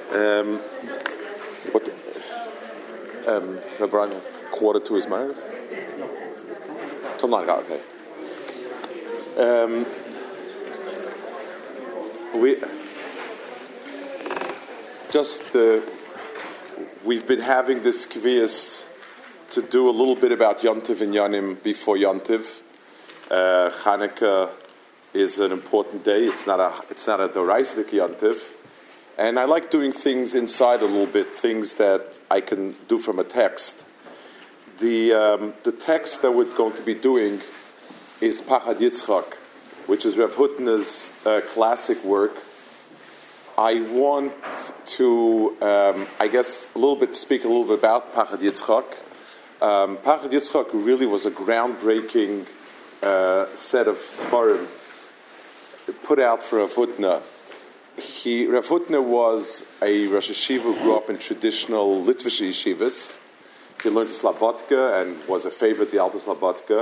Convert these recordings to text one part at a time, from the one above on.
Um, what? Brian, 1:45 is married. Till 9. Okay. We've been having this kvias to do a little bit about Yontiv and Yanim before Yontiv. Chanukah is an important day. It's not a Doraisic Yontiv. And I like doing things inside a little bit, things that I can do from a text. The text that we're going to be doing is Pachad Yitzchak, which is Rav Hutner's classic work. I want to, speak a little bit about Pachad Yitzchak. Pachad Yitzchak really was a groundbreaking set of Sfarim put out for Rav Hutner. Rav Hutner was a Rosh Yeshiva who grew up in traditional Litvish yeshivas. He learned Slabodka and was a favorite, the Alta Slabodka.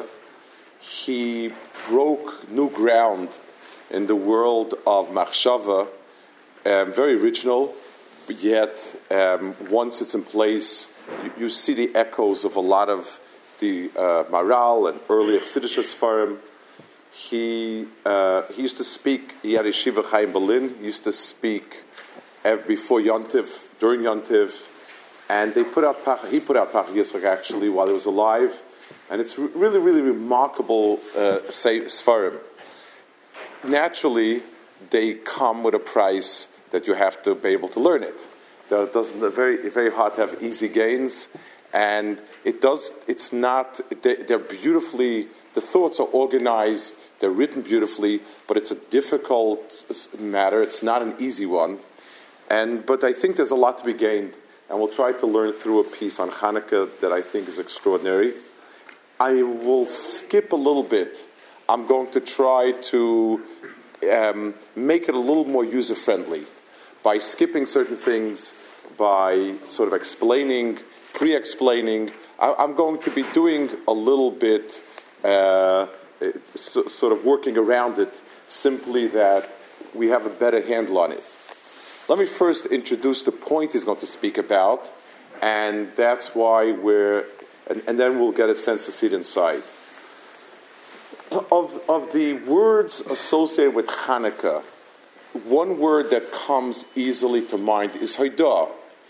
He broke new ground in the world of Machshava, very original, yet once it's in place, you see the echoes of a lot of the Maral and early Chassidish Sfarim. He used to speak, he had a Yeshiva Chai in Berlin, he used to speak before Yontiv, during Yontiv, and he put out Pachad Yitzchak actually while he was alive, and it's really, really remarkable Sfarim. Naturally, they come with a price that you have to be able to learn it. It's very, very hard to have easy gains, and they're beautifully, the thoughts are organized, they're written beautifully, but it's a difficult matter. It's not an easy one. But I think there's a lot to be gained, and we'll try to learn through a piece on Hanukkah that I think is extraordinary. I will skip a little bit. I'm going to try to make it a little more user-friendly by skipping certain things, by sort of explaining, pre-explaining. I'm going to be doing a little bit sort of working around it, simply that we have a better handle on it. Let me first introduce the point he's going to speak about, and that's why and then we'll get a sense to see it inside. Of the words associated with Hanukkah, one word that comes easily to mind is Hoidah.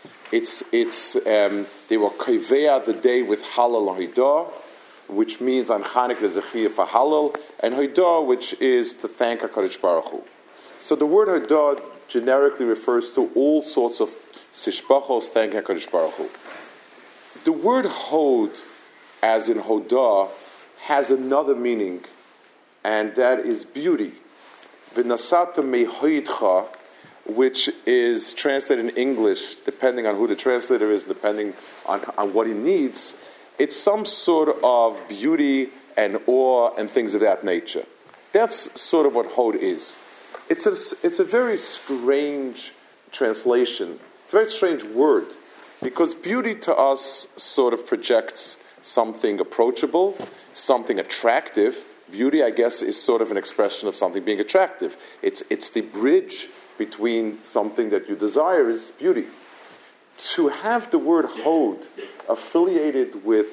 They were Kivea the day with Halal Hoidah, which means on Hanukkah is a Chiyah for Halal, and Hoidah, which is to thank HaKadosh Baruch Hu. So the word Hoidah generically refers to all sorts of Sishbachos, thanking HaKadosh Baruch Hu. The word Hod, as in Hodah, has another meaning, and that is beauty. V'nasata mehoidcha, which is translated in English, depending on who the translator is, depending on what he needs. It's some sort of beauty and awe and things of that nature. That's sort of what Hod is. It's a very strange translation. It's a very strange word, because beauty to us sort of projects something approachable, something attractive. Beauty, I guess, is sort of an expression of something being attractive. It's the bridge between something that you desire is beauty. To have the word Hod affiliated with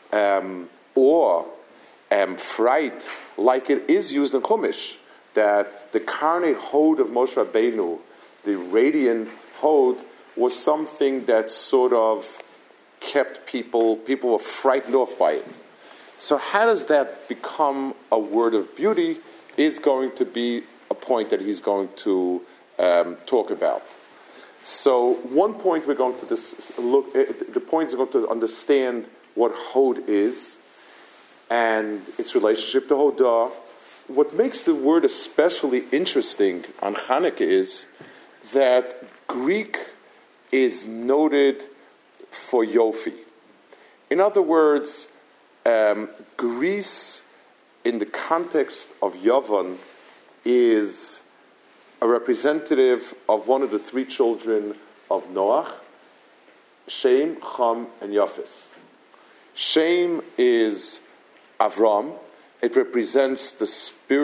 awe and fright, like it is used in Chumash, that the Karnei Hod of Moshe Rabbeinu, the radiant Hod, was something that sort of kept people were frightened off by it. So how does that become a word of beauty is going to be a point that he's going to talk about. So one point we're going to the point is going to understand what Hod is and its relationship to Hodah. What makes the word especially interesting on Hanukkah is that Greek is noted for Yofi. In other words, Greece, in the context of Yavan, is a representative of one of the three children of Noach, Shem, Cham, and Yafis. Shem is Avram. It represents the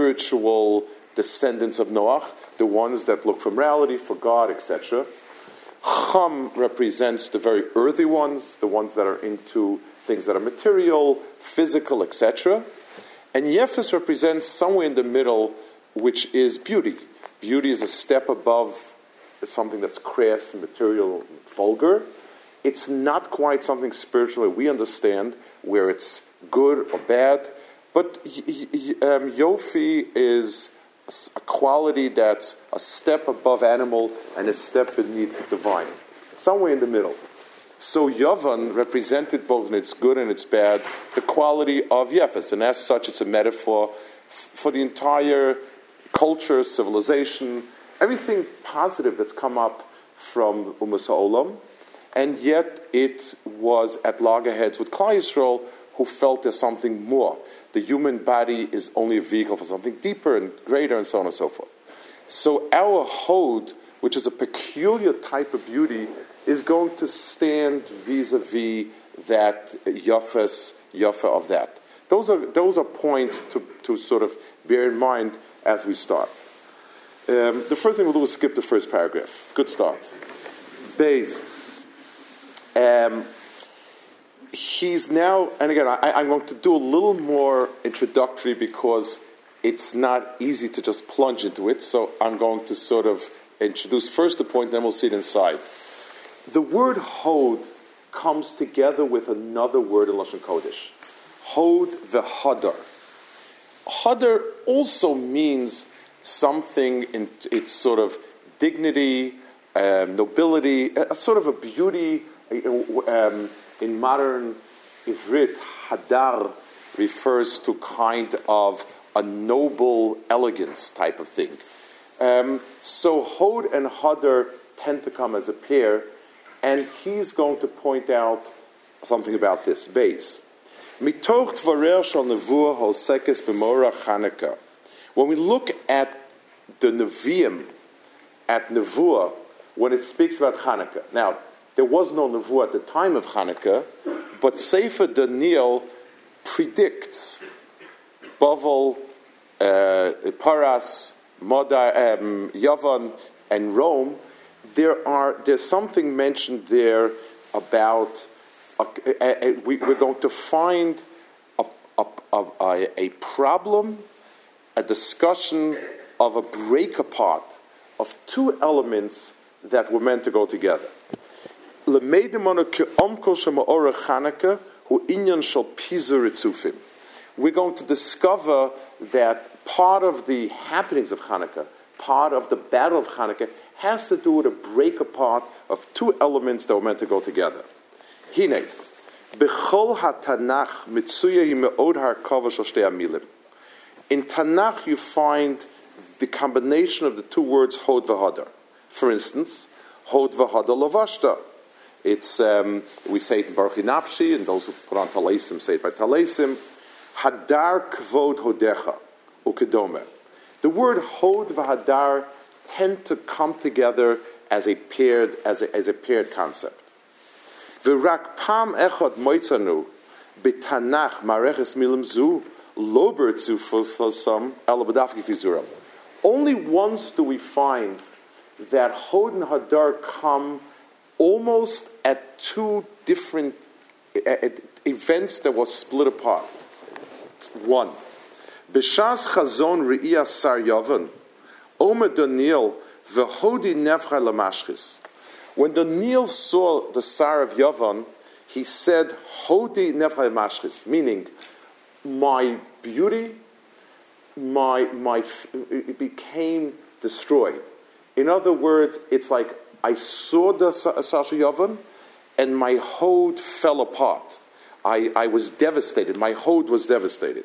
spiritual descendants of Noach, the ones that look for morality, for God, etc. Chum represents the very earthy ones, the ones that are into things that are material, physical, etc. And Yefes represents somewhere in the middle, which is beauty. Beauty is a step above something that's crass, material, vulgar. It's not quite something spiritual we understand, where it's good or bad. But Yofi is a quality that's a step above animal and a step beneath divine. Somewhere in the middle. So Yavan represented both in its good and its bad the quality of Yefes. And as such, it's a metaphor for the entire culture, civilization, everything positive that's come up from Umas HaOlam. And yet it was at loggerheads with Klal Yisrael, who felt there's something more. The human body is only a vehicle for something deeper and greater, and so on and so forth. So our Hod, which is a peculiar type of beauty, is going to stand vis-a-vis that Yafa of that. Those are points to sort of bear in mind as we start. The first thing we'll do is skip the first paragraph. Good start. Beis. He's now, and again, I'm going to do a little more introductory because it's not easy to just plunge into it, so I'm going to sort of introduce first the point, then we'll see it inside. The word Hod comes together with another word in Lashon Kodesh. Hod v'Hadar. Hadar also means something in its sort of dignity, nobility, a sort of a beauty. In modern Ivrit, Hadar refers to kind of a noble elegance type of thing. So Hod and Hadar tend to come as a pair, and he's going to point out something about this. Beis. Mitoch dvarer shel nevuah hosekes b'morah Chanukah. When we look at the Nevi'im, at Nevuah, when it speaks about Chanukah. Now, there was no Nevuah at the time of Chanukah, but Sefer Daniel predicts Bavel, Paras, Yavan, and Rome. There's something mentioned there about we're going to find a problem, a discussion of a break apart of two elements that were meant to go together. We're going to discover that part of the happenings of Hanukkah, part of the battle of Hanukkah, has to do with a break apart of two elements that were meant to go together. Hine, b'chol haTanach mitzuyahi me'od harkava shel shtei hamilim. In Tanakh you find the combination of the two words Hod v'Hadar. For instance, Hod v'Hadar lavashta. It's we say it in Baruch Nafshi, and those who put on Talaisim say it by Talaisim. Hadar kvod hodecha ukedome. The word Hod v'Hadar tend to come together as a paired concept. V'rak pam echad moitzanu b'tanach mareches milim zu lo bertzu fosam ela b'dafki fizuram. Only once do we find that Hod and Hadar come almost at two different events that were split apart. One, B'shas chazon re'iyas sar Yavan, Omer Daniel v'hodi nevcha lamashchis. When Daniel saw the Sar of Yavan, he said, Hodi nevcha lamashchis, meaning, my beauty, it became destroyed. In other words, it's like I saw the Sar of Yavan, and my Hod fell apart. I was devastated. My Hod was devastated.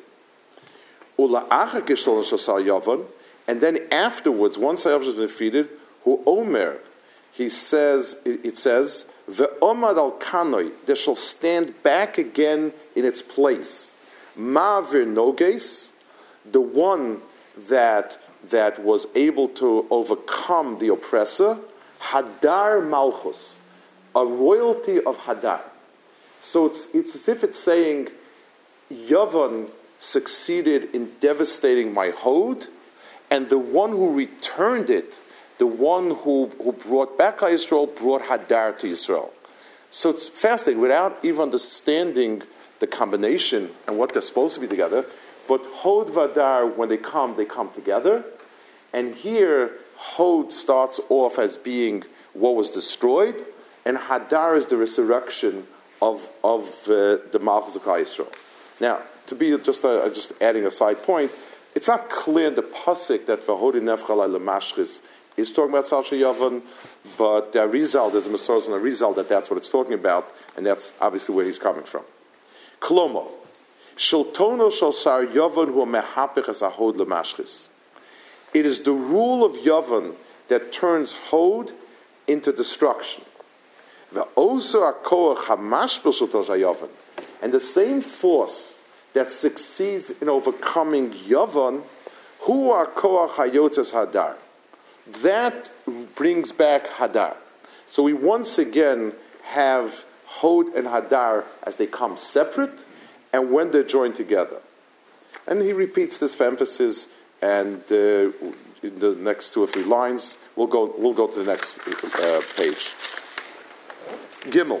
And then afterwards, once Yavan was defeated, Hu Omer, it says, Ve'omad al kanoi, they shall stand back again in its place. Ma'avir noges, the one that was able to overcome the oppressor, Hadar Malchus, a royalty of Hadar. So it's as if it's saying, Yavan succeeded in devastating my Hod, and the one who returned it the one who brought back Yisrael brought Hadar to Yisrael. So it's fascinating, without even understanding the combination and what they're supposed to be together. But Hod Vadar, when they come together. And here, Hod starts off as being what was destroyed, and Hadar is the resurrection of the Malchus of Klal Yisrael. Now, to be just adding a side point, it's not clear in the pasuk that V'hodi Nefchalai Lemashchis is talking about Salsha Yavan, but the Arizal, there's a Masorah on Arizal that's what it's talking about, and that's obviously where he's coming from. Klomo, Shiltono Shal Sar Yavan Hu Mehapich as Hod Lemashchis. It is the rule of Yavan that turns Hod into destruction. And the same force that succeeds in overcoming Yavan, who are Koach Hayotzes Hadar. That brings back Hadar. So we once again have Hod and Hadar as they come separate, and when they're joined together. And he repeats this for emphasis, and in the next 2 or 3 lines, we'll go to the next page. Gimel.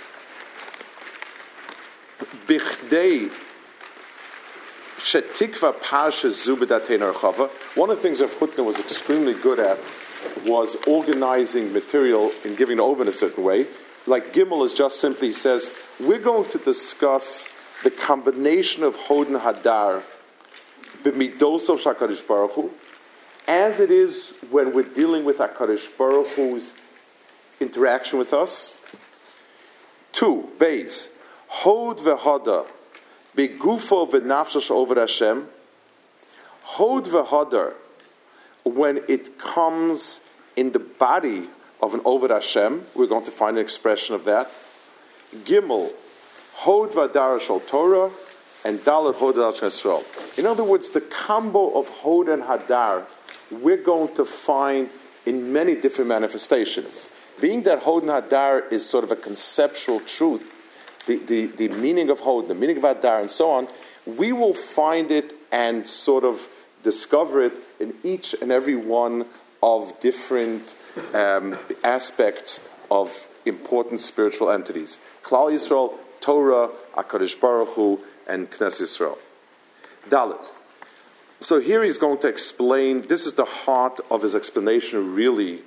Bichdei shetikva parsha zubedatein archava. One of the things Rav Hutner was extremely good at was organizing material and giving it over in a certain way. Like Gimel is just simply says, we're going to discuss the combination of Hod and Hadar b'midoso shakadosh Baruch Hu, as it is when we're dealing with HaKadosh Baruch Hu's interaction with us. 2, Beis, Hod v'Hadar, begufo v'nafshash over Hashem. Hod v'Hadar, when it comes in the body of an Oved Hashem, we're going to find an expression of that. Gimel, Hod v'Hadar shel Torah, and Dalet Hod v'Hadar shel Yisrael. In other words, the combo of Hod and Hadar, we're going to find in many different manifestations. Being that Hod and Hadar is sort of a conceptual truth, the meaning of Hod, the meaning of Hadar, and so on, we will find it and sort of discover it in each and every one of different aspects of important spiritual entities. Klal Yisrael, Torah, HaKadosh Baruch Hu, and Knesset Yisrael. Dalet. So here he's going to explain, this is the heart of his explanation really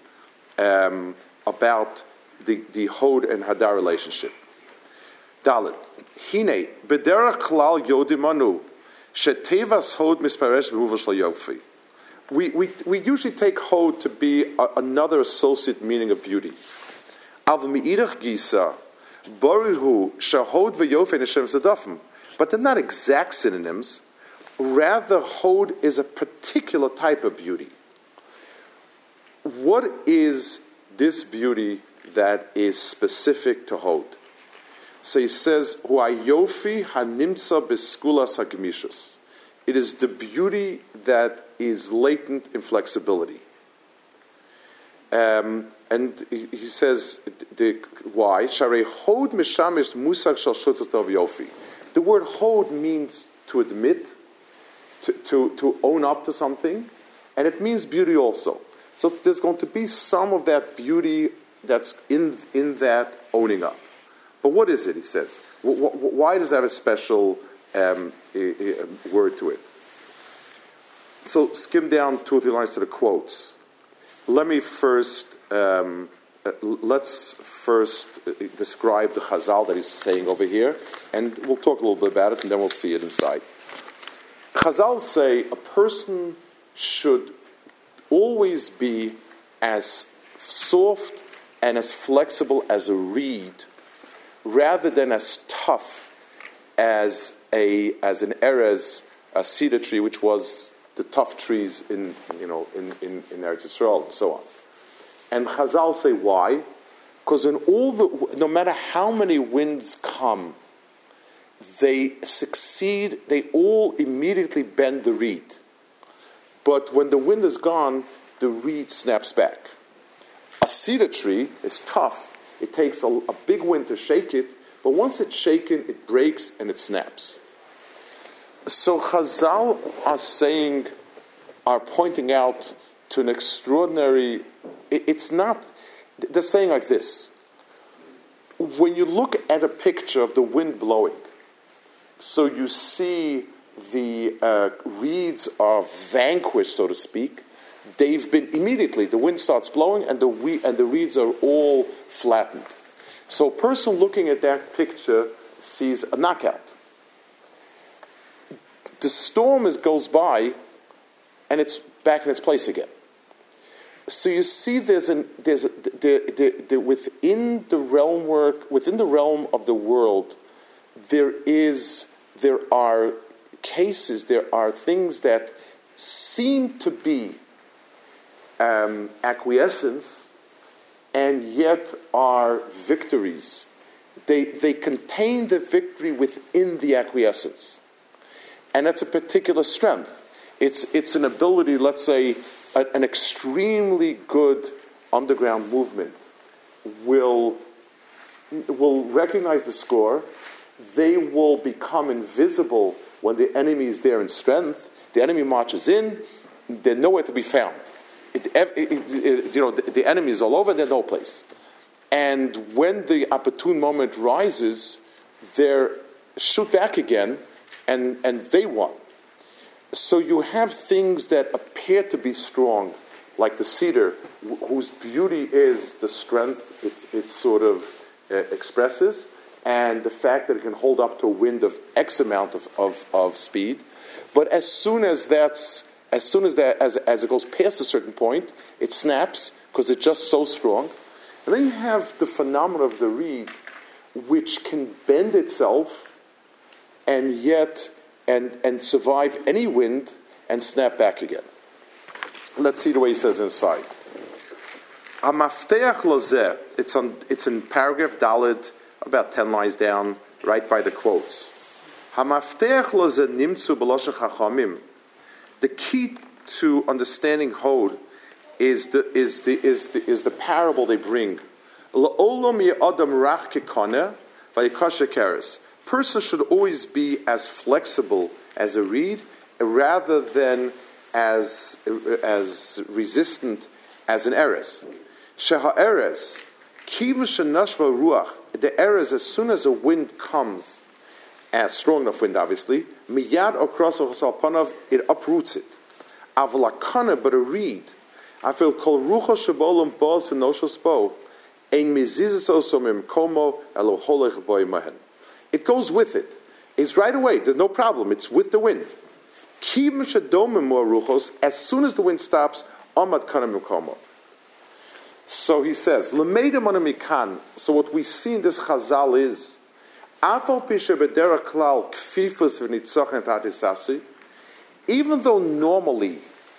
about the Hod and Hadar relationship. Dalet. Hine, bederach klal yodimanu, shetevas Hod misparesh b'muvan shel yofi. We usually take Hod to be another associate meaning of beauty. Av mi'idach gisa, borihu shehod v'yofi neshem zadafim. But they're not exact synonyms. Rather, Hod is a particular type of beauty. What is this beauty that is specific to Hod? So he says, "Huayofi hanimtza beskulas hagmishus." It is the beauty that is latent in flexibility. And he says, why? Sharei Hod mishamish musag shal shutas tov yofi. The word Hod means to admit, to own up to something, and it means beauty also. So there's going to be some of that beauty that's in that owning up. But what is it, he says? Why does that have a special word to it? So skim down 2 or 3 lines to the quotes. Let's first describe the Chazal that he's saying over here, and we'll talk a little bit about it, and then we'll see it inside. Chazal say a person should always be as soft and as flexible as a reed, rather than as tough as an erez, a cedar tree, which was the tough trees in Eretz Yisrael and so on. And Chazal say why? Because no matter how many winds come, they succeed. They all immediately bend the reed. But when the wind is gone, the reed snaps back. A cedar tree is tough. It takes a big wind to shake it, but once it's shaken, it breaks and it snaps. So Chazal are pointing out to an extraordinary... It's not... They're saying like this. When you look at a picture of the wind blowing, so you see the reeds are vanquished, so to speak. They've been immediately, the wind starts blowing and the reeds are all flattened. So a person looking at that picture sees a knockout. The storm goes by and it's back in its place again. So you see, within the realm of the world, there are cases, there are things that seem to be acquiescence, and yet are victories. They contain the victory within the acquiescence, and that's a particular strength. It's an ability, let's say, an extremely good underground movement will recognize the score. They will become invisible when the enemy is there in strength. The enemy marches in, they're nowhere to be found. The enemy is all over, there's no place. And when the opportune moment rises, they shoot back again, and they won. So you have things that appear to be strong, like the cedar, whose beauty is the strength it sort of expresses, and the fact that it can hold up to a wind of X amount of speed. But as it goes past a certain point, it snaps because it's just so strong. And then you have the phenomenon of the reed, which can bend itself and yet and survive any wind and snap back again. Let's see the way he says inside. Hamafteach lozeh. It's in paragraph Daled, about 10 lines down, right by the quotes. Hamafteach lozeh nimtzu b'loshen chachamim. The key to understanding Hod is the parable they bring. La'olam ye'adam rach kekane v'yikasher keres. Person should always be as flexible as a reed, rather than as resistant as an eres. Sheha eres, kiv shenashva ruach. The eres, as soon as a wind comes, a strong enough wind, obviously, miyad okras ochasal it uproots it. Avalakana, but a reed, I feel kol rucha shebolam boz v'nosha spo, ein mizizes osomim komo elo holech boy mahen. It goes with it. It's right away. There's no problem. It's with the wind. Kim shadomim more ruchos. As soon as the wind stops, amad kanam komo. So he says, L'meidem anamikan. So what we see in this Chazal is, Afal pisha bedera klal kfifus v'nitzochen tatisasi. Even though normally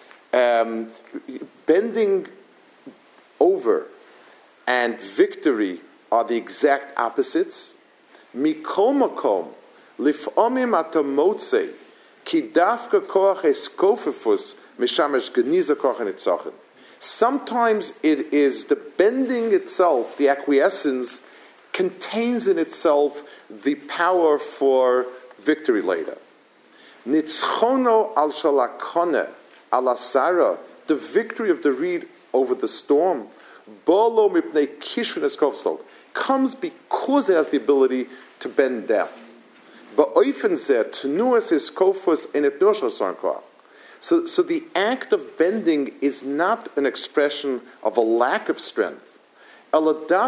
bending over and victory are the exact opposites, mikol makom lif'omim atamotze ki dafka koach eskofifus mishamesh geniza koach nitzochen. Sometimes it is the bending itself, the acquiescence, contains in itself the power for victory later. Nitzchono al shalakone al asara, the victory of the reed over the storm, bolo mipnei kishun eskovslog, comes because it has the ability to bend down. But oifen zeh tenuas eskofus in etnosha sarkoach. So the act of bending is not an expression of a lack of strength. So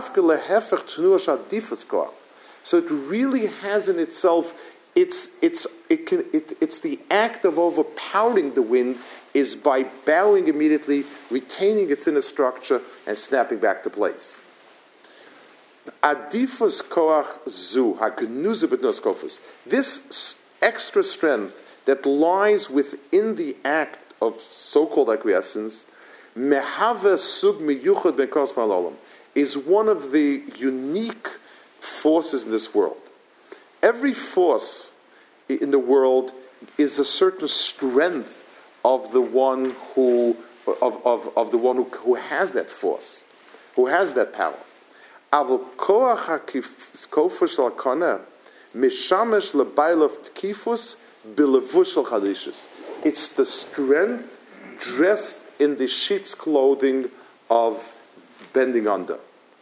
it really has in itself, it's the act of overpowering the wind is by bowing immediately, retaining its inner structure, and snapping back to place. Adifus koach zu hagnuze betnoskofus. This extra strength that lies within the act of so-called acquiescence, mehave sug miyuchad ben kos ma'olam, is one of the unique forces in this world. Every force in the world is a certain strength of the one who has that force, who has that power. Aval koach hakofus shel kana mishamesh lebailov tkifus. It's the strength dressed in the sheep's clothing of bending under.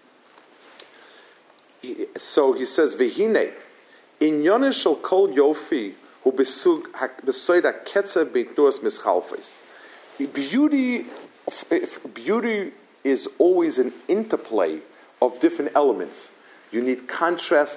So he says, Vehine, Inyone shel kol yofi hu besoid haketzev beitnuas mischalfes. Beauty is always an interplay of different elements. You need contrast.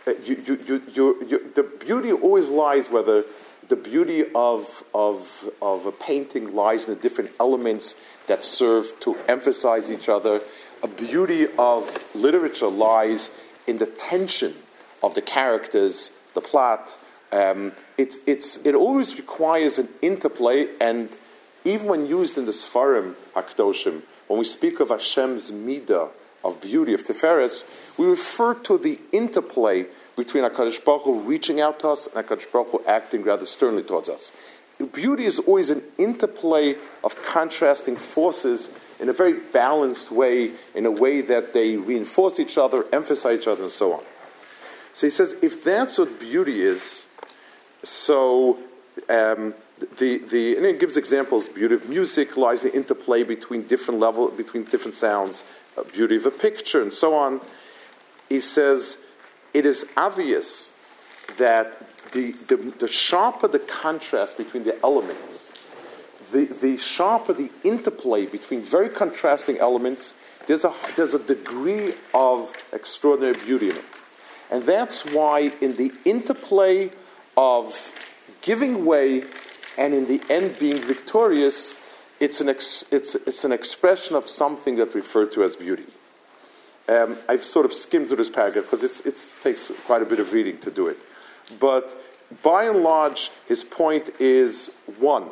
The beauty always lies whether the beauty of a painting lies in the different elements that serve to emphasize each other. A beauty of literature lies in the tension of the characters, the plot. It always requires an interplay, and even when used in the Sfarim Hakdoshim, when we speak of Hashem's midah, of beauty, of Tiferes, we refer to the interplay between HaKadosh Baruch Hu reaching out to us and HaKadosh Baruch Hu acting rather sternly towards us. Beauty is always an interplay of contrasting forces in a very balanced way, in a way that they reinforce each other, emphasize each other, and so on. So he says, if that's what beauty is, so and it gives examples. Beauty of music lies in the interplay between different levels, between different sounds. Beauty of a picture, and so on. He says, it is obvious that the sharper the contrast between the elements, the sharper the interplay between very contrasting elements, there's a degree of extraordinary beauty in it. And that's why in the interplay of giving way and in the end being victorious, it's an expression of something that's referred to as beauty. I've sort of skimmed through this paragraph because it takes quite a bit of reading to do it. But by and large, his point is, one,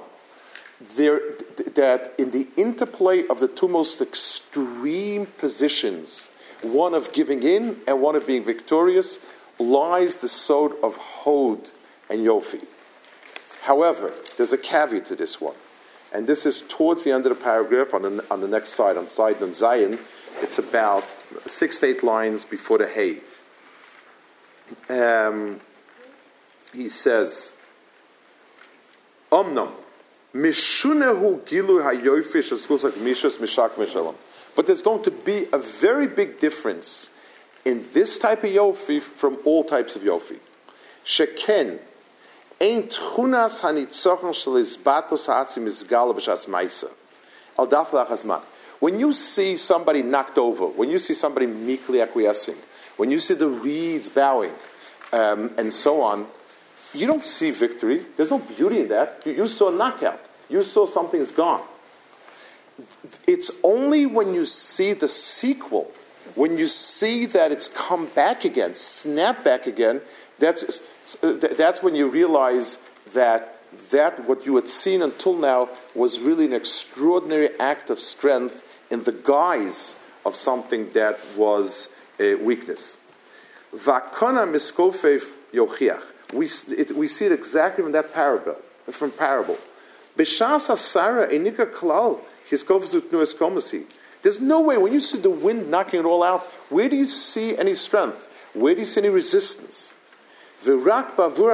that in the interplay of the two most extreme positions, one of giving in and one of being victorious, lies the sod of Hod and Yofi. However, there's a caveat to this one. And this is towards the end of the paragraph on the next side, on side Nun Zayin. It's about 6 to 8 lines before the Hey. He says, Omnam, Mishunehu Gilu HaYofish Eskusak Mishas Mishak Mishalam. But there's going to be a very big difference in this type of Yofi from all types of Yofi. Sheken, Ein tchunas hanitzochen shelizbatos ha'atzim izgala b'shas ma'isa. Al daf lachazman. When you see somebody knocked over, when you see somebody meekly acquiescing, when you see the reeds bowing, and so on, you don't see victory. There's no beauty in that. You saw a knockout. You saw something's gone. It's only when you see the sequel, when you see that it's come back again, snap back again, that's when you realize that what you had seen until now was really an extraordinary act of strength in the guise of something that was a weakness. Vakona miskofev yochiach. We see it exactly from that parable. B'shas asara enika klal hiskofzut nues komasi. There's no way, when you see the wind knocking it all out, where do you see any strength? Where do you see any resistance? V'rak bavur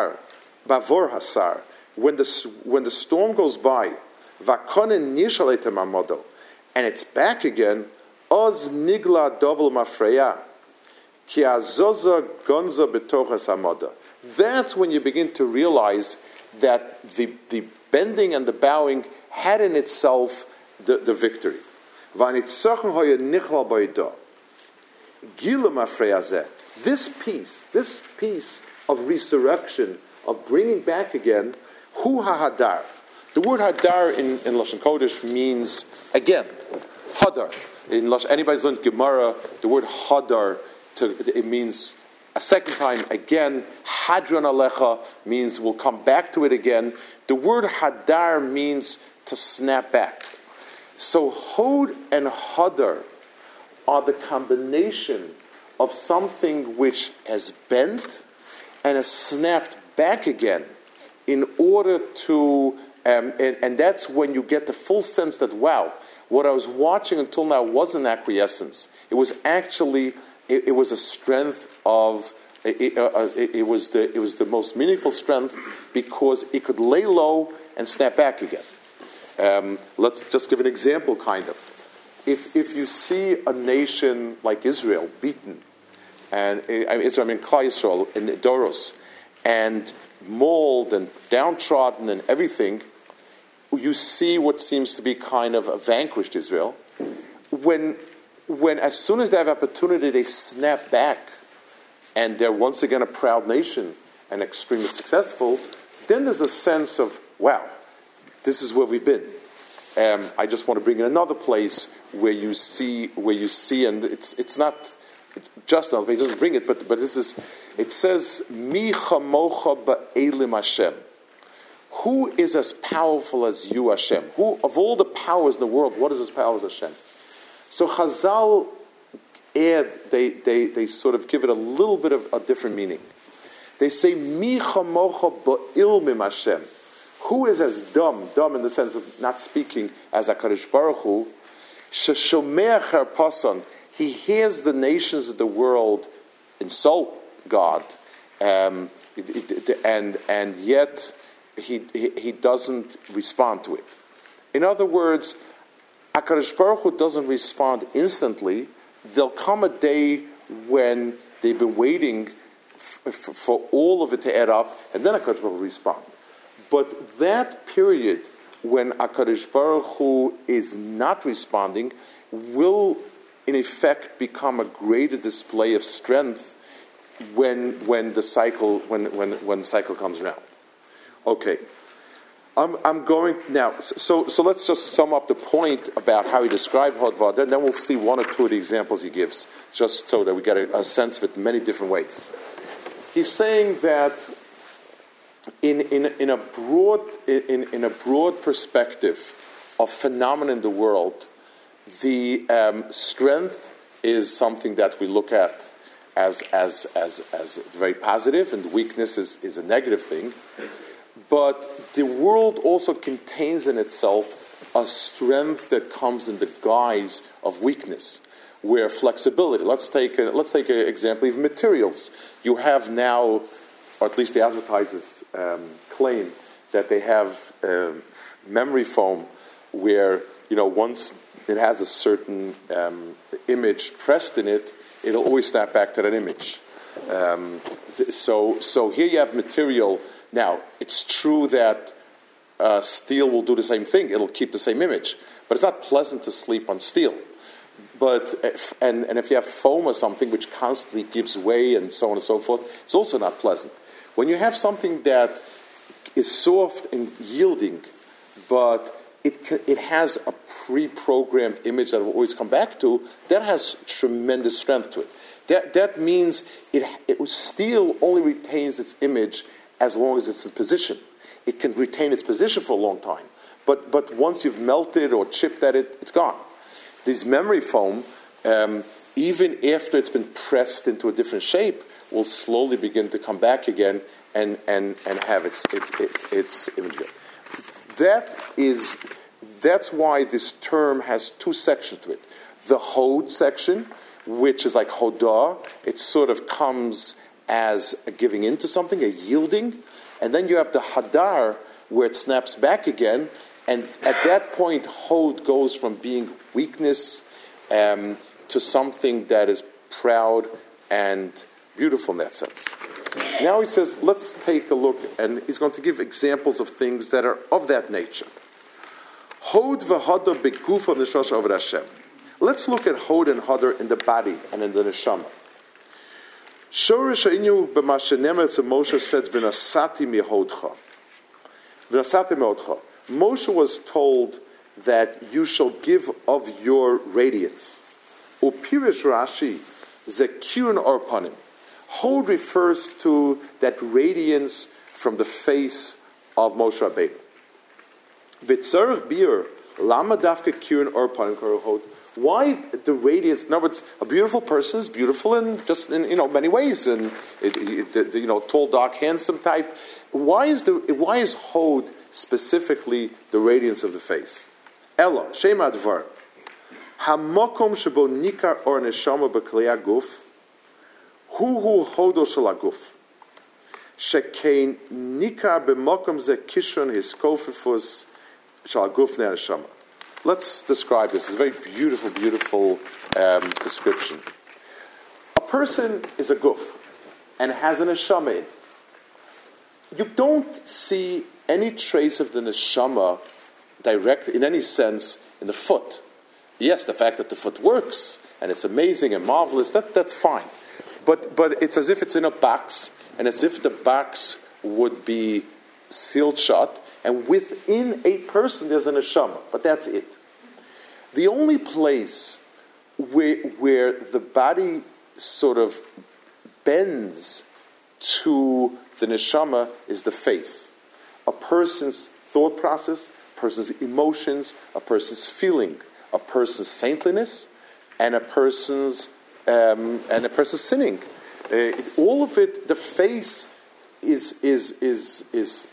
hasar, when the storm goes by, v'konen nishaletem amodo, and it's back again, oz nigla dovel mafreya, ki azoza gonza betochas amoda. That's when you begin to realize that the bending and the bowing had in itself the victory. V'anitzochen hoye nichlal boido. Gila mafreya zeh. This piece of resurrection, of bringing back again, hu ha-hadar. The word hadar in Lashon Kodesh means again, hadar. Anybody's learned Gemara, the word hadar, it means a second time again. Hadran alecha means we'll come back to it again. The word hadar means to snap back. So hod and hadar are the combination of something which has bent and has snapped back again in order to, and that's when you get the full sense that, wow, what I was watching until now wasn't acquiescence. It was actually, it was a strength of, it was the most meaningful strength because it could lay low and snap back again. Let's just give an example, kind of. If you see a nation like Israel beaten, and Israel, Klal Yisrael, in Doros, and mauled and downtrodden and everything, you see what seems to be kind of a vanquished Israel. When as soon as they have opportunity, they snap back, and they're once again a proud nation and extremely successful, then there's a sense of, wow, this is where we've been. I just want to bring in another place where you see, and it's not just another place, it doesn't bring it, but this is, it says, Mi chamocha ba'elim Hashem. Who is as powerful as you, Hashem? Who, of all the powers in the world, what is as powerful as Hashem? So Chazal add, they sort of give it a little bit of a different meaning. They say, Mi chamocha ba'ilmim Hashem. Who is as dumb in the sense of not speaking, as HaKadosh Baruch Hu? Sheshomeach harpasan. He hears the nations of the world insult God, and yet he doesn't respond to it. In other words, HaKadosh Baruch Hu doesn't respond instantly. There'll come a day when they've been waiting for all of it to add up, and then HaKadosh Baruch Hu will respond. But that period when HaKadosh Baruch Hu is not responding will, in effect, become a greater display of strength when the cycle comes around. Okay, I'm going now. So let's just sum up the point about how he described Hod V'Hadar, and then we'll see one or two of the examples he gives, just so that we get a sense of it in many different ways. He's saying that in a broad perspective of phenomena in the world, the strength is something that we look at as very positive, and weakness is a negative thing. But the world also contains in itself a strength that comes in the guise of weakness, where flexibility. Let's take an example of materials. You have now, or at least the advertisers claim that they have memory foam, where once it has a certain image pressed in it, it'll always snap back to that image. So here you have material. Now, it's true that steel will do the same thing. It'll keep the same image. But it's not pleasant to sleep on steel. But and if you have foam or something which constantly gives way and so on and so forth, it's also not pleasant. When you have something that is soft and yielding, but it has a pre-programmed image that will always come back to, that has tremendous strength to it. That means steel only retains its image as long as it's in position. It can retain its position for a long time. But once you've melted or chipped at it, it's gone. This memory foam, even after it's been pressed into a different shape, will slowly begin to come back again and have its image. That's why this term has two sections to it. The Hod section, which is like Hodah, it sort of comes as a giving into something, a yielding, and then you have the Hadar, where it snaps back again, and at that point, Hod goes from being weakness to something that is proud and beautiful in that sense. Now he says, let's take a look, and he's going to give examples of things that are of that nature. Hod v'Hadar begufa neshama over Hashem. Let's look at Hod and Hadar in the body and in the neshama. Shorish ha'inyu b'ma shenemer, Moshe said, "V'nasati mihodcha." V'nasati mihodcha. Moshe was told that you shall give of your radiance. Upirish Rashi zekirun orpanim. Hod refers to that radiance from the face of Moshe Rabbeinu. V'tzarich bir lama dafke kirun orpanim karo Hod. Why the radiance? In other words, a beautiful person is beautiful in just in many ways, and tall, dark, handsome type. Why is Hod specifically the radiance of the face? Ella shema advar hamokom shebo nikar or neshama b'klei aguf hu hodo shel aguf shekein nikar b'mokom ze kishon hiskofifus Shalaguf Neshama. Let's describe this. It's a very beautiful, beautiful description. A person is a guf and has an neshama in. You don't see any trace of the neshama direct in any sense in the foot. Yes, the fact that the foot works and it's amazing and marvelous, that's fine. But it's as if it's in a box, and as if the box would be sealed shut, and within a person there's a neshama, but that's it. The only place where the body sort of bends to the neshama is the face. A person's thought process, a person's emotions, a person's feeling, a person's saintliness, and a person's sinning. All of it, the face is it's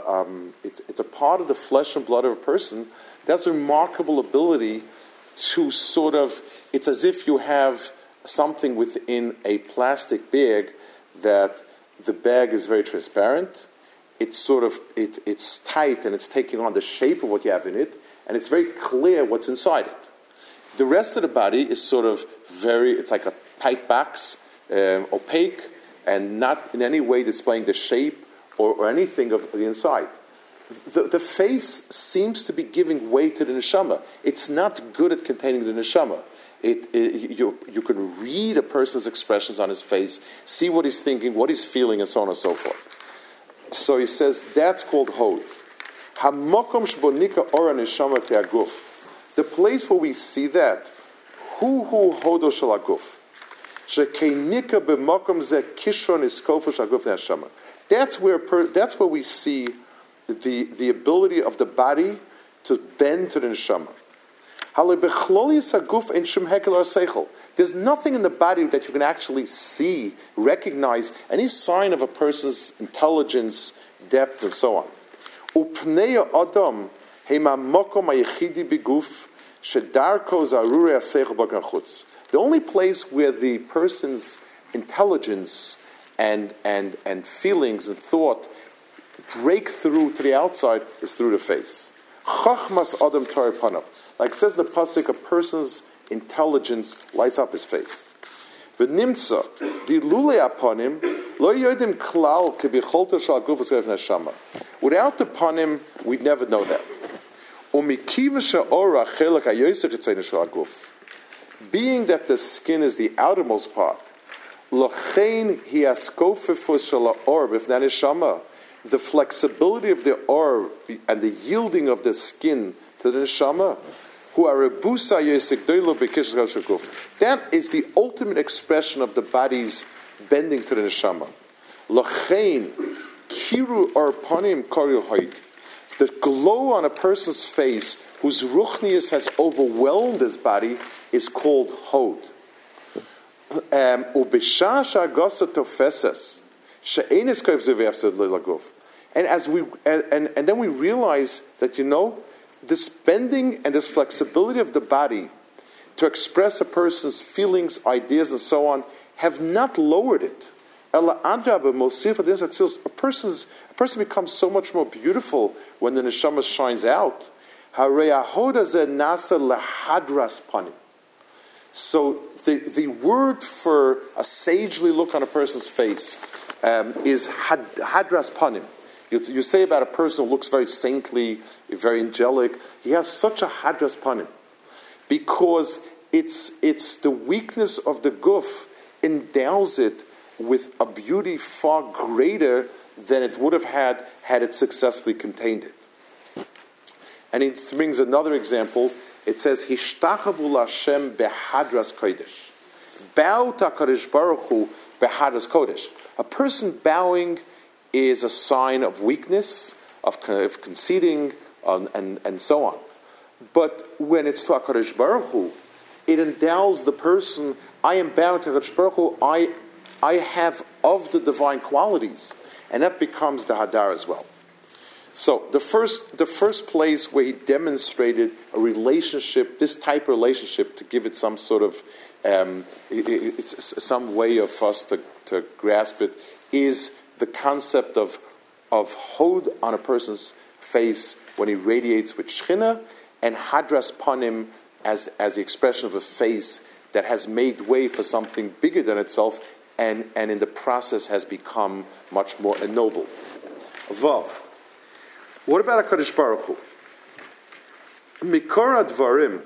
a part of the flesh and blood of a person. That's a remarkable ability to sort of, it's as if you have something within a plastic bag that the bag is very transparent. It's sort of, it's tight and it's taking on the shape of what you have in it, and it's very clear what's inside it. The rest of the body is sort of it's like a tight box, opaque, and not in any way displaying the shape or anything of the inside. The face seems to be giving way to the neshama. It's not good at containing the neshama. You can read a person's expressions on his face, see what he's thinking, what he's feeling, and so on and so forth. So he says that's called hod. Hamokom shbonika ora neshama te'aguf. The place where we see that, hu hodo shel aguf. Shekeinika b'mokom ze kishron iskofu shel aguf neshama. That's where we see the ability of the body to bend to the neshama. There's nothing in the body that you can actually see, recognize, any sign of a person's intelligence, depth, and so on. The only place where the person's intelligence and feelings and thought break through to the outside is through the face. Chachmas adam torah panav. Like it says in the pasuk, a person's intelligence lights up his face. V'nimtza di lule aponim lo yodim klal kebicholta shal gufas neshama. Without the panim, we'd never know that. Umikiva she'ora chelak hayoser ketzein shal guf. Being that the skin is the outermost part, lochein hi askofefus shal or b'fnei neshama. The flexibility of the or and the yielding of the skin to the neshama, that is the ultimate expression of the body's bending to the neshama. L'chein kiru or panim kari hoid. The glow on a person's face, whose ruchnius has overwhelmed his body, is called hod. Ubisha shagasa tofesas. And as and then we realize that this bending and this flexibility of the body to express a person's feelings, ideas, and so on have not lowered it. A person becomes so much more beautiful when the neshama shines out. So the word for a sagely look on a person's face is hadras panim. You say about a person who looks very saintly, very angelic, he has such a hadras panim, because it's the weakness of the guf endows it with a beauty far greater than it would have had it successfully contained it. And it brings another example. It says, "Hishtachavu l'Hashem behadras kodesh." Bow to HaKadosh Baruch Hu behadras kodesh. A person bowing is a sign of weakness, of conceding, and so on. But when it's to HaKadosh Baruch Hu, it endows the person, I am bound to HaKadosh Baruch Hu, I have of the divine qualities. And that becomes the Hadar as well. So the first place where he demonstrated a relationship, this type of relationship, to give it some sort of, it's some way of us to grasp it, is the concept of hod on a person's face when he radiates with Shechina, and Hadras Panim as the expression of a face that has made way for something bigger than itself, and in the process has become much more ennobled. Vav. What about HaKadosh Baruch Hu? Mikor Advarim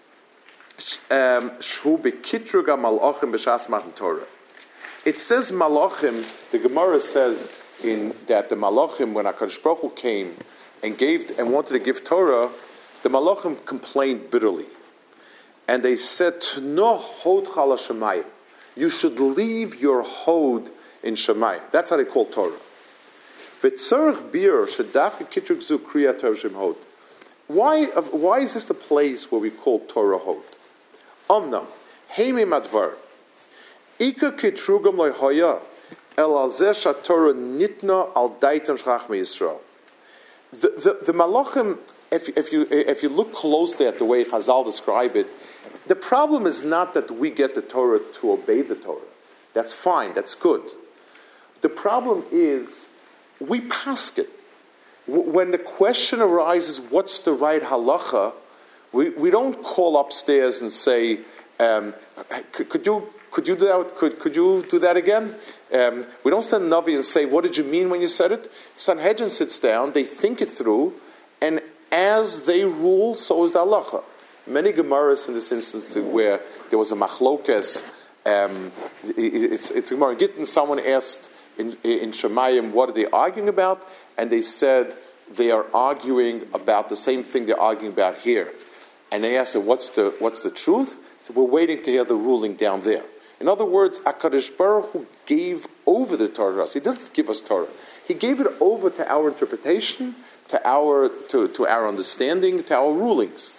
Shu Bekitrug HaMalachim B'Shas Matan Torah. It says Malachim, the Gemara says that the Malachim, when HaKadosh Baruch Hu came and wanted to give Torah, the Malachim complained bitterly. And they said, Tno hod chala Shemayim. You should leave your hod in Shemayim. That's how they call Torah. V'tzorach bir shedafke kitruk zu kriya Torah shem hod. Why is this the place where we call Torah hod? Omnam, heimim advar. Ika kitrugam lo'hoya el al zeh shatorah nitna al daitam shchachmei Yisrael. The Malachim, if you look closely at the way Chazal describe it, the problem is not that we get the Torah to obey the Torah. That's fine, that's good. The problem is we pask it. When the question arises, what's the right halacha, we don't call upstairs and say, could you do that? Could you do that again? We don't send Navi and say, what did you mean when you said it? Sanhedrin sits down, they think it through, and as they rule, so is the halacha. Many Gemaras in this instance where there was a machlokes, it's a Gemara in Gittin, someone asked in Shemayim, what are they arguing about? And they said they are arguing about the same thing they're arguing about here. And they asked, what's the truth? So we're waiting to hear the ruling down there. In other words, HaKadosh Baruch Hu gave over the Torah to us. He doesn't give us Torah. He gave it over to our interpretation, to our understanding, to our rulings.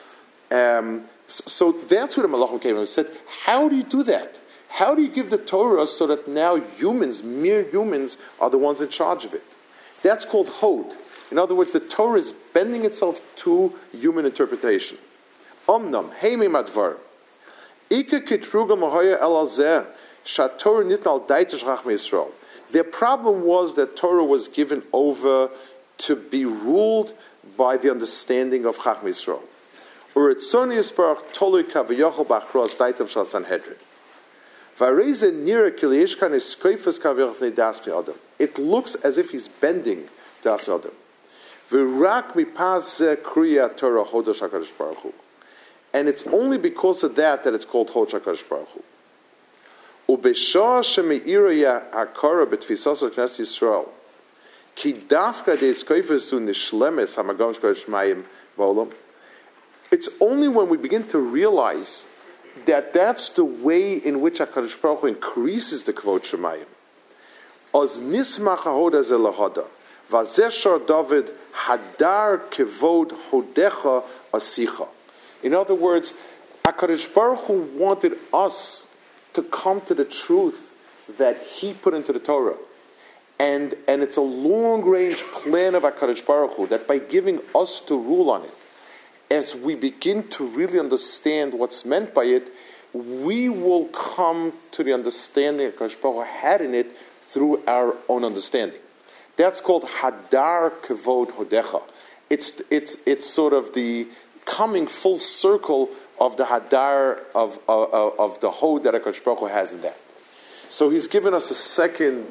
So that's where the Malachim came and said, how do you do that? How do you give the Torah so that now humans, mere humans, are the ones in charge of it? That's called Hod. In other words, the Torah is bending itself to human interpretation. Omnam, heimim advar. Ika kitruga mahoya el alzeh, shatorah nitnal daitash chachmei Yisrael. Their problem was that Torah was given over to be ruled by the understanding of Chachmei Yisrael. Uretzon Yisparach tolui kaviyachol b'achros daitav shal Sanhedrin. V'areze nira kiliyishkan eskoifes kaviyachol v'nei das mi'adam. It looks as if he's bending das mi'adam. V'rak mipaz zeh kriya Torah hodosh HaKadosh Baruch Hu. And it's only because of that it's called Hod HaKadosh Baruch Hu. Ubeshah sheme'ira hakara b'tfisas Knesset Yisrael. Ki dafka de'etzkoifes zu nishlemes hamagam shkodesh mayim v'olam. It's only when we begin to realize that that's the way in which HaKadosh Baruch Hu increases the Kvod Shemayim. Oz nismach ha'hod hazeh lahada. Vazeh David hadar kevod hodecha asicha. In other words, HaKadosh Baruch Hu wanted us to come to the truth that He put into the Torah. And it's a long-range plan of HaKadosh Baruch Hu that by giving us to rule on it, as we begin to really understand what's meant by it, we will come to the understanding HaKadosh Baruch Hu had in it through our own understanding. That's called Hadar Kevod Hodecha. It's sort of the coming full circle of the Hadar of the Hod that HaKadosh Baruch Hu has in that. So he's given us a second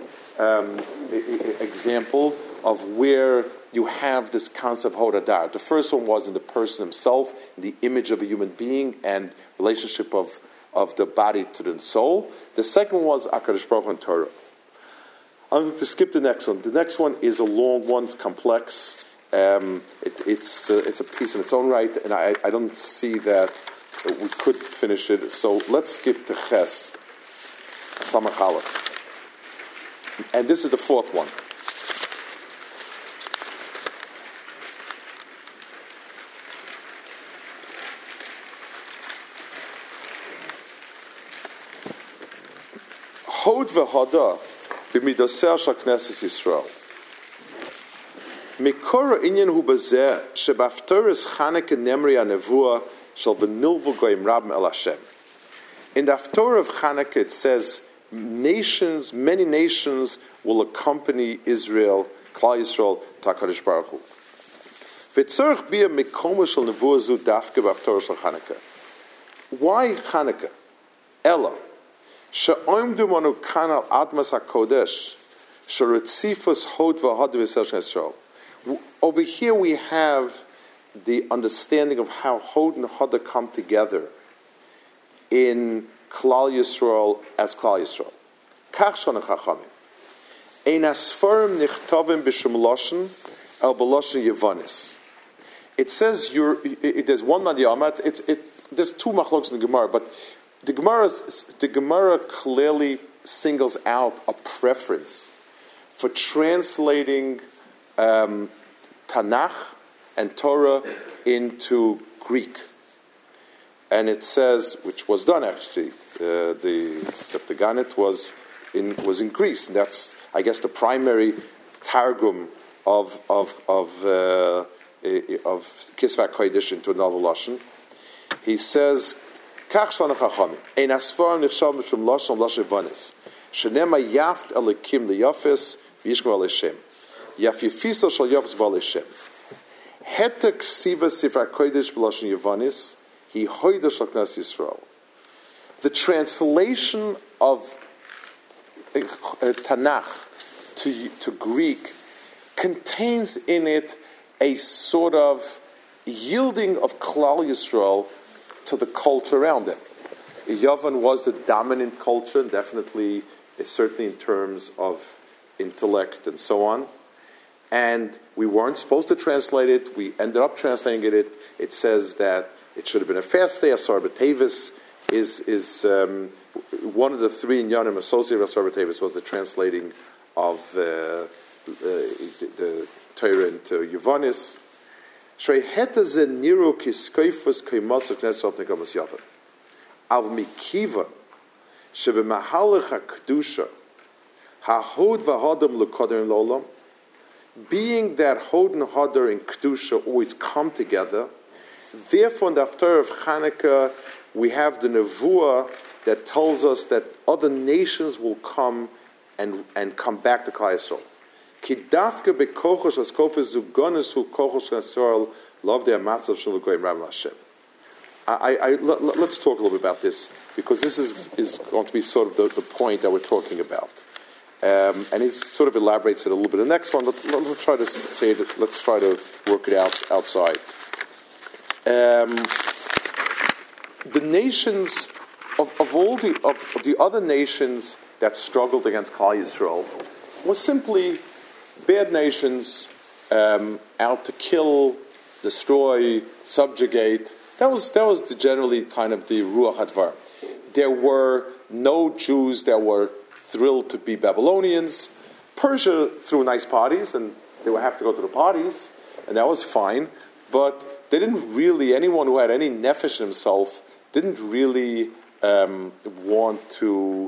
example of where you have this concept of Hod Hadar. The first one was in the person himself, in the image of a human being and relationship of the body to the soul. The second one was HaKadosh Baruch Hu and Torah. I'm going to skip the next one. The next one is a long one, it's complex. It's a piece in its own right, and I don't see that we could finish it. So let's skip to Ches, Samach Aleph. And this is the fourth one. Hod v'hada b'midaser shel Knesset Yisrael. Mikor inyan hu bazeh shebaftoris Chanukah nemri anevua shel v'nilvu goyim rabim el Hashem. In the Haftorah of Chanukah it says, many nations will accompany Israel, Klal Yisrael, to HaKadosh Baruch Hu. V'tzorich bia mikomo shel nevuah zu dafke b'haftorah shel Chanukah. Why Chanukah? Ella, she'omdu manu kan al admas hakodesh, she'retzifus hod v'had v'yisrael Yisrael. Over here we have the understanding of how Hod and Hodah come together in Klal Yisrael as Klal Yisrael. Kach shana chachamim. Ein asfarim nichtavim b'shum loshen el b'loshen yevonis. It says there's one madyamat. There's two machlokes in the Gemara, but the Gemara clearly singles out a preference for translating Tanakh and Torah into Greek. And it says, which was done actually, the Septuagint was in Greece, and that's, I guess, the primary targum of Kisvei Kodesh into another lashon. He says, "Kach shana chachamim ein asfarim nichshav mishum lashon lashon vanis shenema yaft elikim liyafis v'yishkol aleishem yafifisa shal yafis v'aleishem hetek siva sifra kodesh b'lashon yavanis he hoida shal knas Yisrael." The translation of Tanakh to Greek contains in it a sort of yielding of Klal Yisrael to the culture around it. Yavan was the dominant culture, definitely, certainly in terms of intellect and so on. And we weren't supposed to translate it. We ended up translating it. It says that it should have been a fast day. Asar B'Tevis is one of the three in Yanim associated with Asar B'Tevis was the translating of the Torah into Yavanis. Shrei heta ze niru kiskoifus koimasuk nesot negamas Yavan. Av mikiva shebemahalach hakdusha hahod v'hadam l'koder l'olam. Being that Hod and Hadar and Kedusha always come together, therefore in the Haftarah of Chanukah we have the Nevuah that tells us that other nations will come and come back to Klal Yisrael. Ki dafke bekochosh as kofes zugonis hu kochosh Yisrael love their matzav shel goyim ram Hashem. Let's talk a little bit about this because this is going to be sort of the point that we're talking about. And he sort of elaborates it a little bit. The next one, let's try to say it. Let's try to work it out outside. The nations of all the other nations that struggled against Klal Yisrael were simply bad nations out to kill, destroy, subjugate. That was generally kind of the Ruach HaDvar. There were no Jews that were thrilled to be Babylonians. Persia threw nice parties, and they would have to go to the parties, and that was fine. But they didn't really, anyone who had any nefesh in himself didn't really want to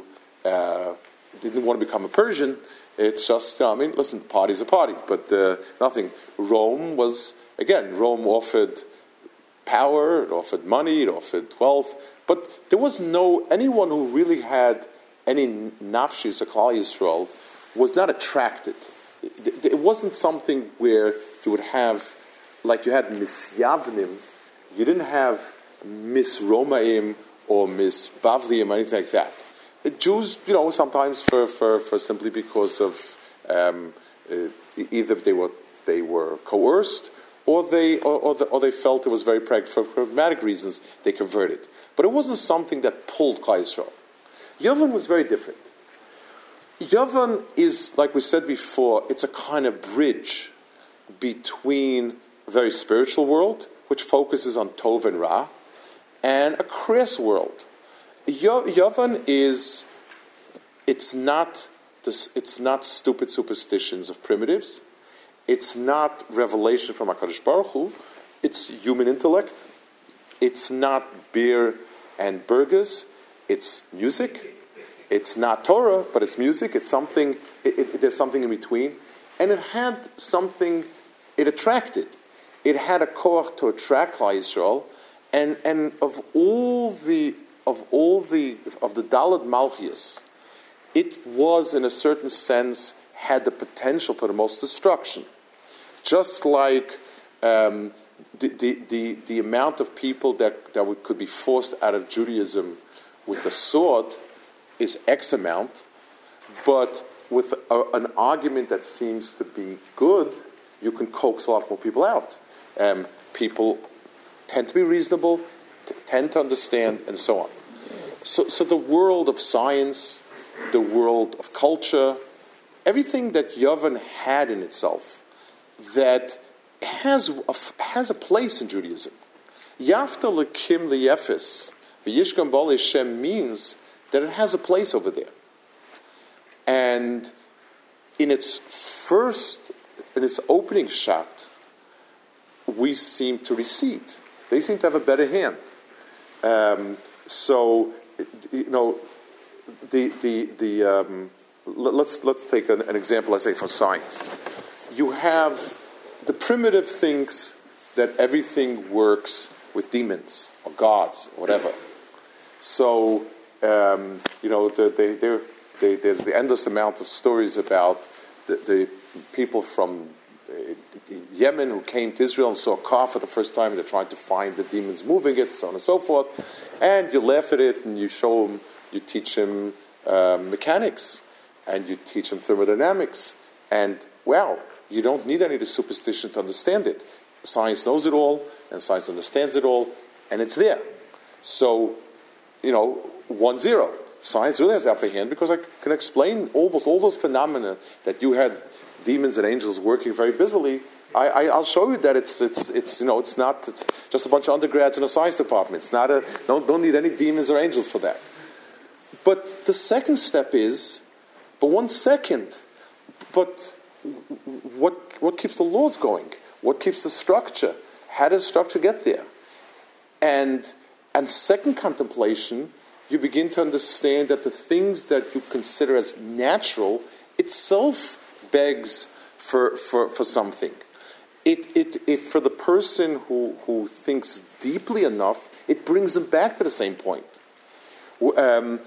become a Persian. It's just, listen, party's a party, but nothing. Rome offered power, it offered money, it offered wealth, but there was anyone who really had any nafshis of Klal Yisrael was not attracted. It wasn't something where you would have, like you had misyavnim, you didn't have misromaim or misbavliim or anything like that. The Jews, sometimes for simply because of either they were coerced or they felt it was very for pragmatic reasons they converted. But it wasn't something that pulled Klal Yisrael. Yavan was very different. Yavan is, like we said before, it's a kind of bridge between a very spiritual world, which focuses on Tov and Ra, and a crass world. Yavan it's not stupid superstitions of primitives. It's not revelation from HaKadosh Baruch Hu. It's human intellect. It's not beer and burgers. It's music. It's not Torah, but it's music. It's something. There's something in between, and it had something. It attracted. It had a koach to attract Klal Yisrael, and of the Daled Malchias, it was in a certain sense had the potential for the most destruction. Just like the amount of people that could be forced out of Judaism with the sword is X amount, but with an argument that seems to be good, you can coax a lot more people out. People tend to be reasonable, tend to understand, and so on. So the world of science, the world of culture, everything that Yovan had in itself, that has a place in Judaism. Yafta lekim leyefis, v'yishgam bo leShem means that it has a place over there. And in its opening shot, we seem to recede. They seem to have a better hand. Let's take an example. I say for science, you have the primitive thinks that everything works with demons or gods or whatever. So there's the endless amount of stories about the people from Yemen who came to Israel and saw a car for the first time, and they're trying to find the demons moving it, so on and so forth. And you laugh at it, and you show them, you teach them mechanics, and you teach them thermodynamics. And, wow, you don't need any of the superstition to understand it. Science knows it all, and science understands it all, and it's there. So, 1-0. Science really has the upper hand because I can explain almost all those phenomena that you had demons and angels working very busily. I'll show you that it's just a bunch of undergrads in a science department. It's not don't need any demons or angels for that. But the second step is, but 1 second, but what keeps the laws going? What keeps the structure? How does structure get there? And second contemplation, you begin to understand that the things that you consider as natural itself begs for something. If for the person who thinks deeply enough, it brings them back to the same point. On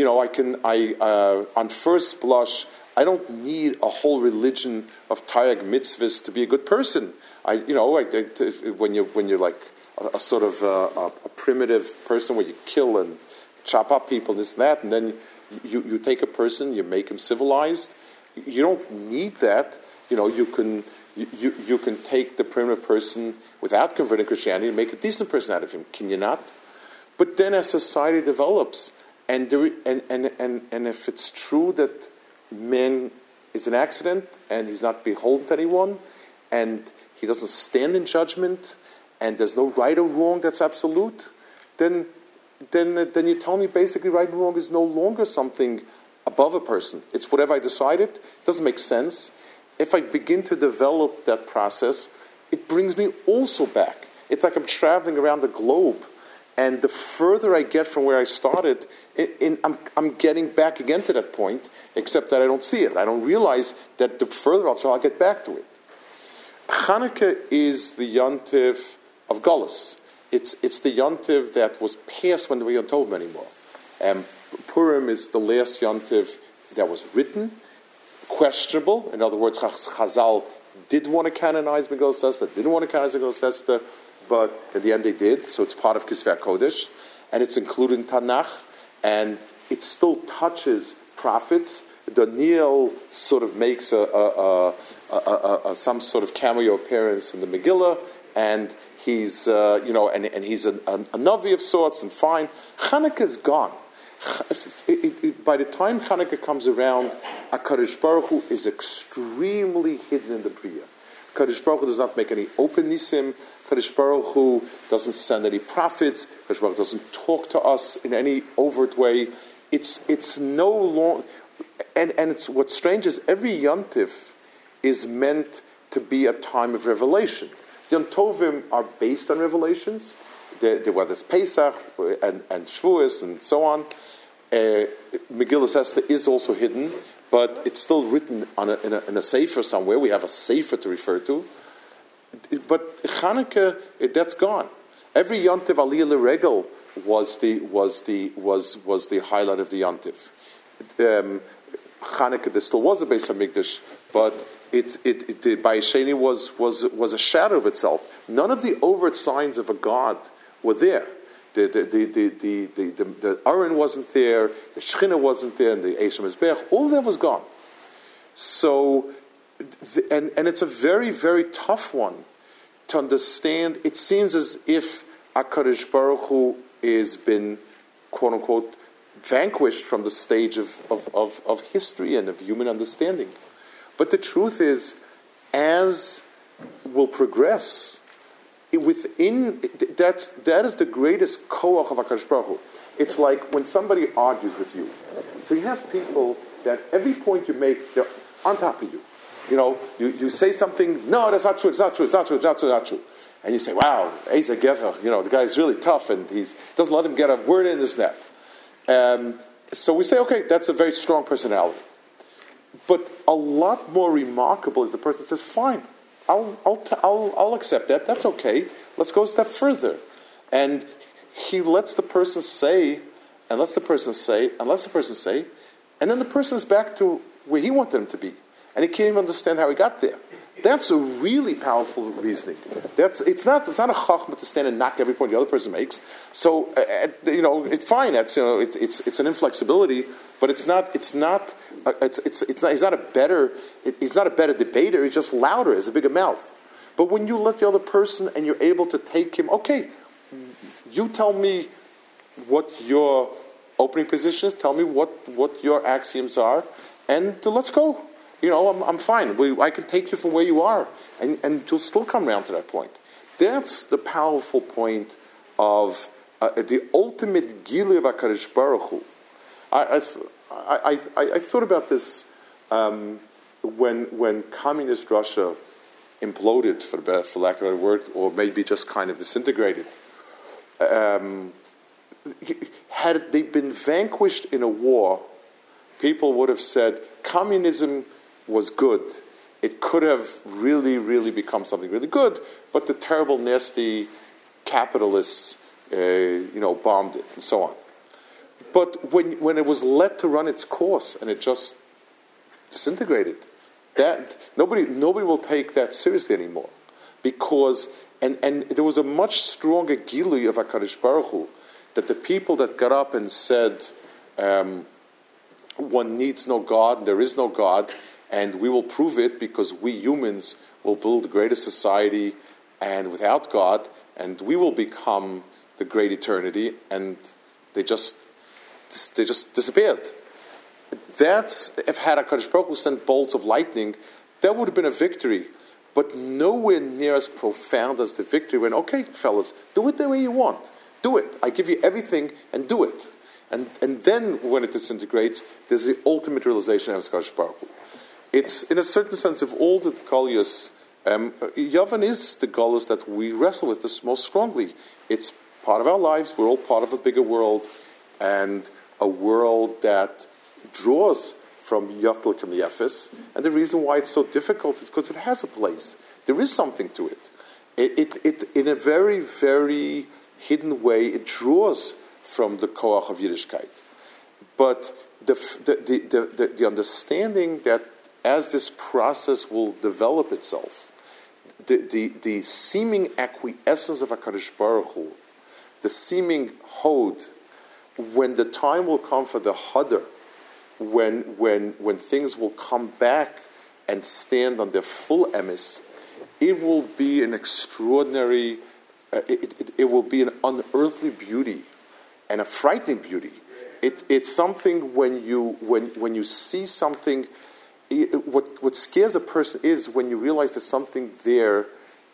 first blush, I don't need a whole religion of Taryag mitzvahs to be a good person. When you're like a sort of a primitive person where you kill and chop up people, this and that, and then you take a person, you make him civilized. You don't need that. You can take the primitive person without converting Christianity and make a decent person out of him. Can you not? But then as society develops, and if it's true that man is an accident and he's not beholden to anyone, and he doesn't stand in judgment, and there's no right or wrong that's absolute, then you tell me basically right and wrong is no longer something above a person. It's whatever I decided. It doesn't make sense. If I begin to develop that process, it brings me also back. It's like I'm traveling around the globe, and the further I get from where I started, I'm getting back again to that point, except that I don't see it. I don't realize that the further I'll get back to it. Chanukah is the yontiv of Golus. It's the yontiv that was past when there were yontovim anymore. Purim is the last yontiv that was written, questionable. In other words, Chazal did want to canonize Megillas Esther, didn't want to canonize Megillas Esther, but in the end they did. So it's part of Kisvei HaKodesh, and it's included in Tanakh, and it still touches prophets. Daniel sort of makes some sort of cameo appearance in the Megillah, and he's and he's a Navi of sorts, and fine. Chanukah is gone. By the time Chanukah comes around, HaKadosh Baruch Hu is extremely hidden in the Bria. HaKadosh Baruch Hu does not make any open nisim. HaKadosh Baruch Hu doesn't send any prophets. HaKadosh Baruch Hu doesn't talk to us in any overt way. It's no long, and it's what's strange is every yontif is meant to be a time of revelation. Yontovim are based on revelations. Whether it's Pesach and Shavuos and so on. Megillas Esther is also hidden, but it's still written in a sefer somewhere. We have a sefer to refer to. But Chanukah, that's gone. Every yontiv Aliyah L'Regel was the highlight of the yontiv. Chanukah, there still was a Beis Hamikdash, but the Bayesheni was a shadow of itself. None of the overt signs of a God were there. The Aron wasn't there, the Shechina wasn't there, and the Eish Mizbech, all of that was gone. So, and it's a very, very tough one to understand. It seems as if HaKadosh Baruch Hu has been, quote unquote, vanquished from the stage of history and of human understanding. But the truth is, as we'll progress, that is the greatest koach of HaKadosh Baruch Hu. It's like when somebody argues with you. So you have people that every point you make, they're on top of you. You say something, no, that's not true, it's not true, it's not true, it's not true, it's not true. And you say, wow, Ezer Gever, the guy's really tough and he doesn't let him get a word in his net. So we say, okay, that's a very strong personality. But a lot more remarkable is the person says, fine, I'll accept that, that's okay, let's go a step further. And he lets the person say, and lets the person say, and lets the person say, and then the person is back to where he wanted him to be. And he can't even understand how he got there. That's a really powerful reasoning. It's not a chachma to stand and knock every point the other person makes. So it's fine. It's an inflexibility, but he's not a better debater. He's just louder. He's a bigger mouth. But when you let the other person and you're able to take him, okay, you tell me what your opening position is. Tell me what your axioms are, and let's go. I'm fine. I can take you from where you are, and you'll still come around to that point. That's the powerful point of the ultimate Gilui of HaKadosh Baruch Hu. I thought about this when communist Russia imploded, for lack of a better word, or maybe just kind of disintegrated. Had they been vanquished in a war, people would have said communism was good. It could have really, really become something really good, but the terrible, nasty capitalists, bombed it and so on. But when it was let to run its course and it just disintegrated, that nobody will take that seriously anymore, because and there was a much stronger gilui of HaKadosh Baruch Hu, that the people that got up and said one needs no God, there is no God, and we will prove it because we humans will build the greatest society and without God, and we will become the great eternity, and they just disappeared. That's, if had HaKadosh Baruch Hu sent bolts of lightning, that would have been a victory, but nowhere near as profound as the victory when, okay, fellas, do it the way you want. Do it. I give you everything, and do it. And then, when it disintegrates, there's the ultimate realization of HaKadosh Baruch Hu. It's, in a certain sense, of all the Galus, Yavan is the Galus that we wrestle with this most strongly. It's part of our lives. We're all part of a bigger world, and a world that draws from Yaftel and Yefes. And the reason why it's so difficult is because it has a place. There is something to it. It in a very, very hidden way, it draws from the koach of Yiddishkeit. But the understanding that as this process will develop itself, the seeming acquiescence of HaKadosh Baruch Hu, the seeming hod, when the time will come for the hadar, when things will come back and stand on their full emes, it will be an extraordinary, it will be an unearthly beauty and a frightening beauty. It's something when you see something. What scares a person is when you realize there's something there,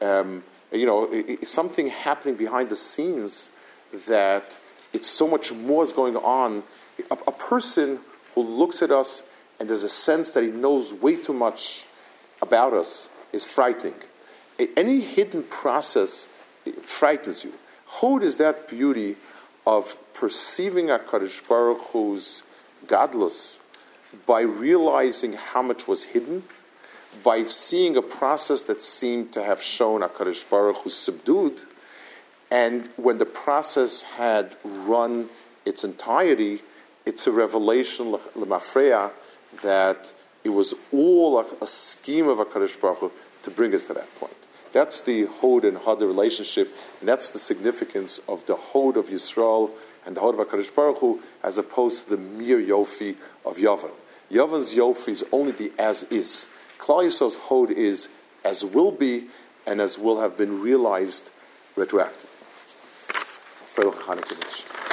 something happening behind the scenes, that it's so much more is going on. A person who looks at us and there's a sense that he knows way too much about us is frightening. Any hidden process frightens you. Hod is that beauty of perceiving HaKadosh Baruch Hu's gadlus by realizing how much was hidden, by seeing a process that seemed to have shown HaKadosh Baruch Hu subdued, and when the process had run its entirety, it's a revelation l'mafreya that It was all a scheme of HaKadosh Baruch Hu to bring us to that point. That's the Hod and Hod relationship, and that's the significance of the Hod of Yisrael and the Hod of HaKadosh Baruch Hu, as opposed to the mere Yofi of Yavan. Yavan's Yofi is only the as-is. Klal Yisrael's Hod is as will be and as will have been realized retroactively.